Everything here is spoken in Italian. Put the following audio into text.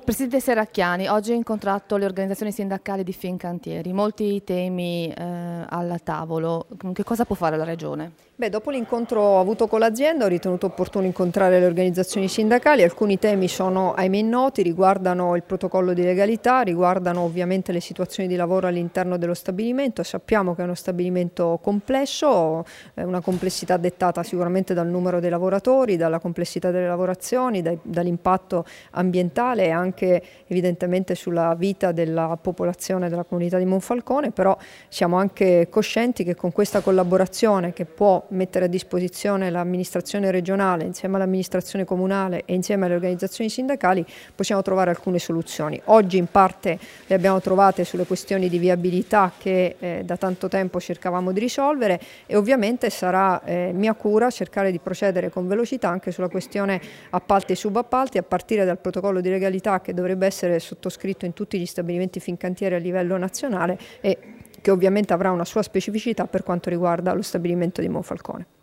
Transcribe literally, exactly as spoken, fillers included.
Presidente Serracchiani, oggi ho incontrato le organizzazioni sindacali di Fincantieri, molti temi eh, al tavolo. Che cosa può fare la Regione? Beh, dopo l'incontro avuto con l'azienda ho ritenuto opportuno incontrare le organizzazioni sindacali. Alcuni temi sono ahimè noti, riguardano il protocollo di legalità, riguardano ovviamente le situazioni di lavoro all'interno dello stabilimento. Sappiamo che è uno stabilimento complesso, una complessità dettata sicuramente dal numero dei lavoratori, dalla complessità delle lavorazioni, dall'impatto ambientale e anche evidentemente sulla vita della popolazione della comunità di Monfalcone, però siamo anche coscienti che con questa collaborazione che può mettere a disposizione l'amministrazione regionale insieme all'amministrazione comunale e insieme alle organizzazioni sindacali possiamo trovare alcune soluzioni. Oggi in parte le abbiamo trovate sulle questioni di viabilità che eh, da tanto tempo cercavamo di risolvere e ovviamente sarà eh, mia cura cercare di procedere con velocità anche sulla questione appalti e subappalti a partire dal protocollo di legalità che dovrebbe essere sottoscritto in tutti gli stabilimenti Fincantieri a livello nazionale e che ovviamente avrà una sua specificità per quanto riguarda lo stabilimento di Monfalcone.